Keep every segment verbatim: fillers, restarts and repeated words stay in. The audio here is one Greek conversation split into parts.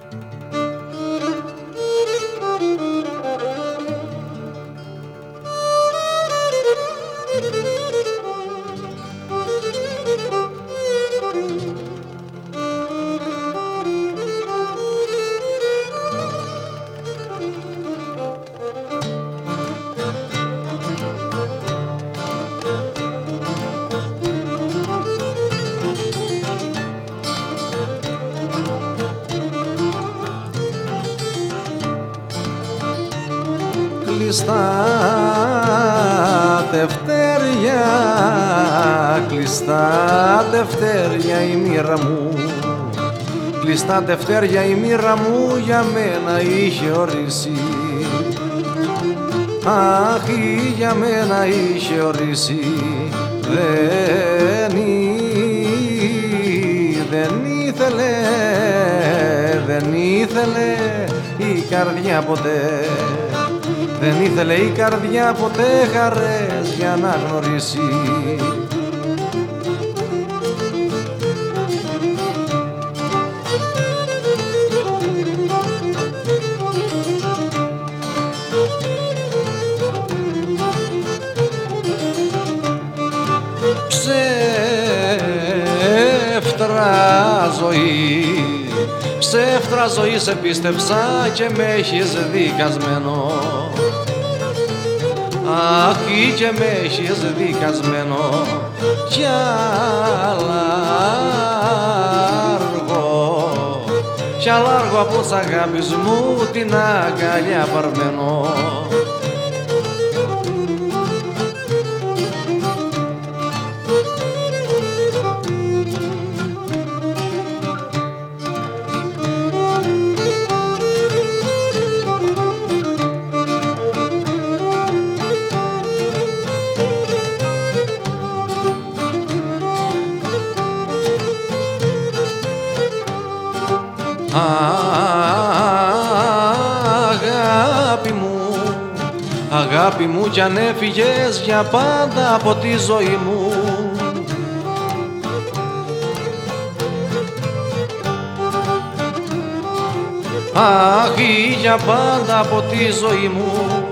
Κλειστά τευτέρια, κλειστά τευτέρια η μοίρα μου, κλειστά τευτέρια η μοίρα μου για μένα είχε ορίσει. Αχ, για μένα είχε ορίσει, δεν, ή, δεν ήθελε, δεν ήθελε η καρδιά ποτέ. Δεν ήθελε η καρδιά ποτέ χαρές για να γνωρίσει. Ψεύτρα ζωή, ψεύτρα ζωή σε πίστεψα και με έχεις δικασμένο. Αχ, και με έχεις δικασμένο κι αλάργο, κι αλάργο από της αγάπης μου την αγκαλιά παρμένο. Αγάπη μου, αγάπη μου κι αν έφυγες για πάντα από τη ζωή μου, αχ, για πάντα από τη ζωή μου,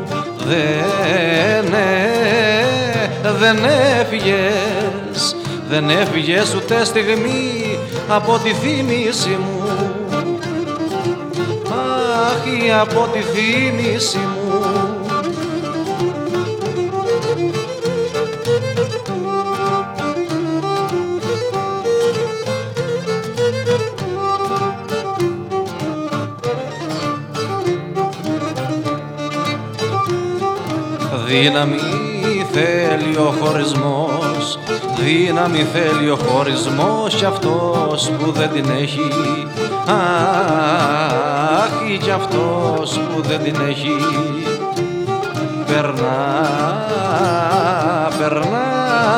δεν, δεν έφυγες, δεν έφυγες ούτε στιγμή από τη θύμηση μου. Αχ, από τη θύμηση μου. Δύναμη θέλει ο χωρισμός, δύναμη θέλει ο χωρισμός κι αυτός που δεν την έχει. Αχ, κι αυτός που δεν την έχει περνά, περνά,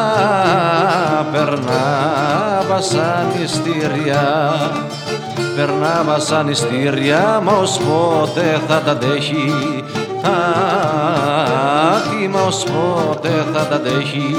περνά βασανιστήρια, περνά βασανιστήρια, μα ως πότε θα τα αντέχει. Αχ, μα ως πότε θα τα αντέχει.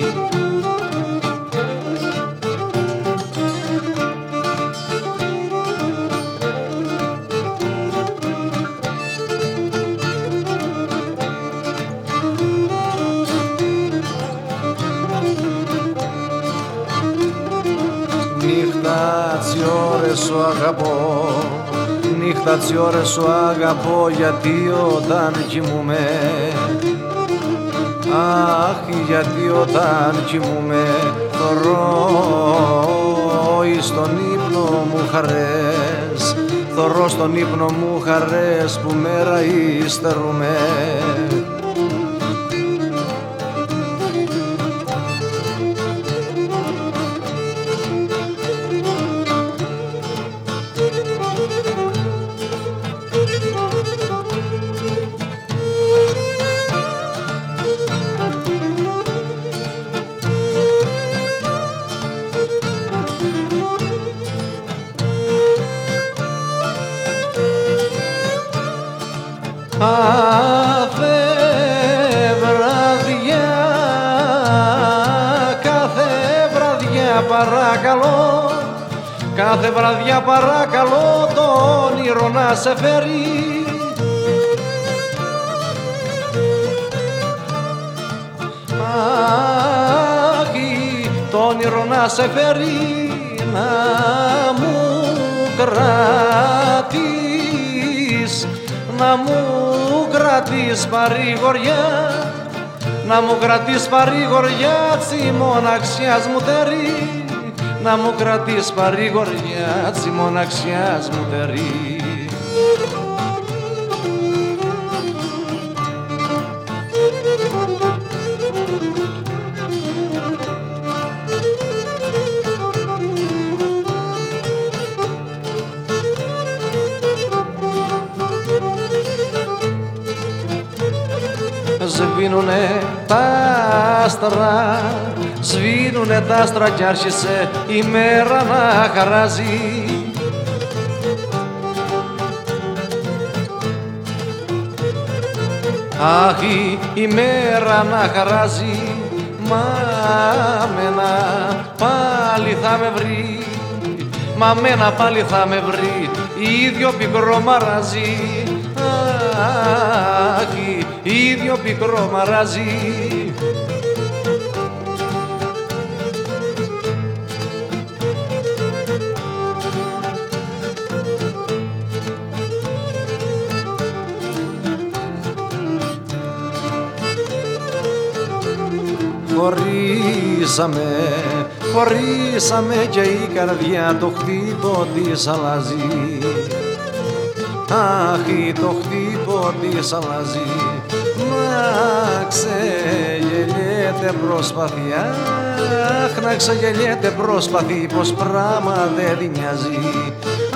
Νύχτα τσι ώρες σου αγαπώ, νύχτα τσι ώρες σου αγαπώ, γιατί όταν κοιμούμαι, αχ, γιατί όταν κοιμούμαι θωρώ εις τον ύπνο μου χαρές, θωρώ στον ύπνο μου χαρές που μέρα υστερούμε. Κάθε βραδιά, κάθε βραδιά παρακαλώ, κάθε βραδιά παρακαλώ το όνειρο να σε φέρει. Άχι, το όνειρο να σε φέρει, να μου κρατείς, να μου κρατείς παρηγοριά, να μου κρατείς παρηγοριά τσι μοναξιάς μου τερί, να μου κρατείς παρηγοριά τσι μοναξιάς μου τερί. Σβήνουνε τα άστρα, σβήνουνε τα άστρα κι άρχισε η μέρα να χαράζει. Αχ, η μέρα να χαράζει, μα μένα πάλι θα με βρει, μα μένα πάλι θα με βρει, ίδιο πικρό μαράζι. Αχ, ίδιο πικρό μαράζι. Χωρίσαμε, χωρίσαμε και η καρδιά το χτύπο της αλλάζει. Αχ, το χτύπο της αλλάζει, να ξεγελιέται προσπαθεί, αχ, να ξεγελιέται προσπαθεί, πως πράμα δεν την νοιάζει,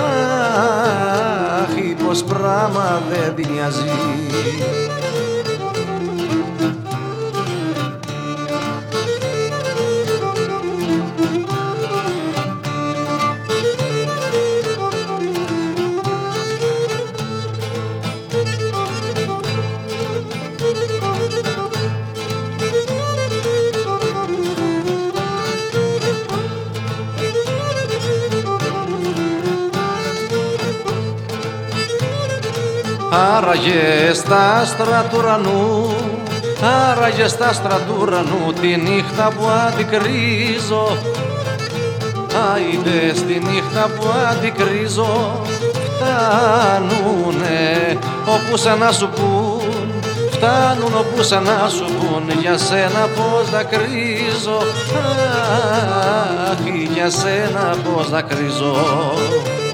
αχ, πως πράμα δεν την νοιάζει. Άραγε στα άστρα του ουρανού, άραγε στα άστρα του ουρανού, τη νύχτα που αντικρίζω. Άιντε στη νύχτα που αντικρίζω, φτάνουνε όπου σε να σου πουν, φτάνουν όπου σε να σου πουν, για σένα πως δακρύζω, αχ, για σένα πως δακρύζω.